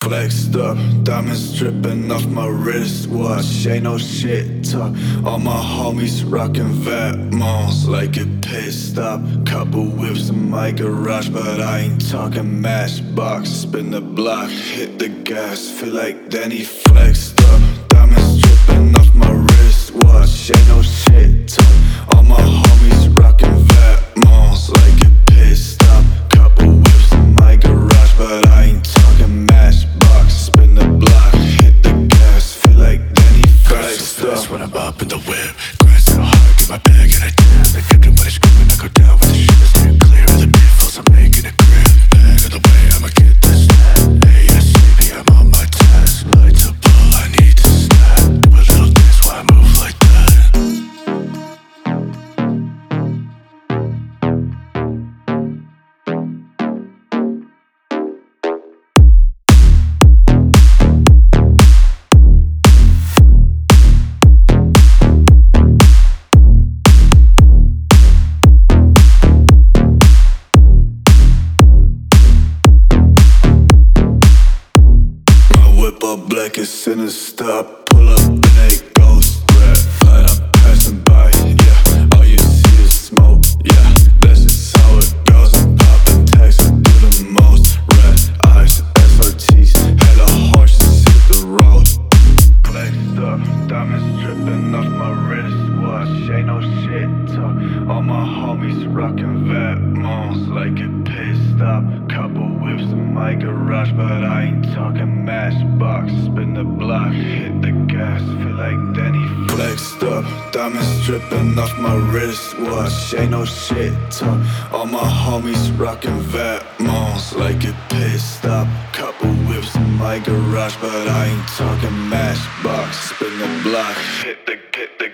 Flexed up, diamonds dripping off my wristwatch. Ain't no shit talk. All my homies rockin' Vetements like a pit stop. Couple whips in my garage, but I ain't talking Matchbox. Spin the block, hit the gas, feel like Danny. Flexed up, diamonds dripping off my wristwatch. Ain't no shit talk. All my homies rockin' Vetements like a pit stop. Couple whips in my garage, but I ain't talking Matchbox. Spin the block, hit the gas, feel like Danny. Flexed up when I'm up in the whip. Grind so hard, get my bag and I dance. Like cooking when it's screaming, I go down with the shit. Stay clear of the pitfalls, I'm making a grip. Bag of the way, I'ma get this snap. ASAP, I'm on my task. Lights up, all I need to snap. Do a little dance while I move like that. All black is sinister. Pull up in a ghost red. Light up passing by, yeah. All you see is smoke, yeah. That's just how it goes. Poppin' tags and do the most. Red eyes, SRTs. Hella horses hit the road. Flexed up, diamonds dripping off my wristwatch. Ain't no shit talk. All my homies rockin' Vetements like a pit stop. Couple whips in my garage, but I ain't talking Matchbox. Spin the block, hit the gas, feel like Danny. Flexed up, diamonds dripping off my wristwatch. Ain't no shit talk. All my homies rockin' Vetements like a pit stop. Couple whips in my garage, but I ain't talking Matchbox. Spin the block, hit the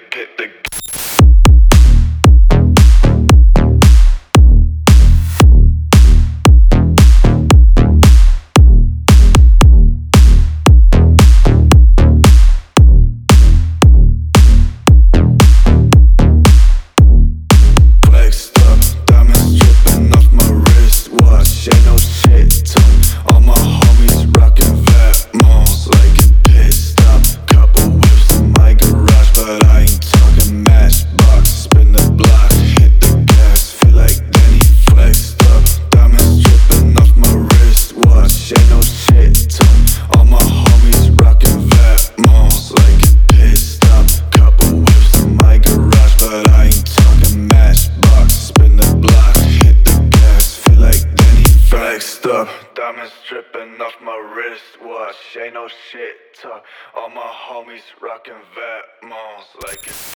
diamonds dripping off my wristwatch. Ain't no shit talk. All my homies rockin' Vetements like it.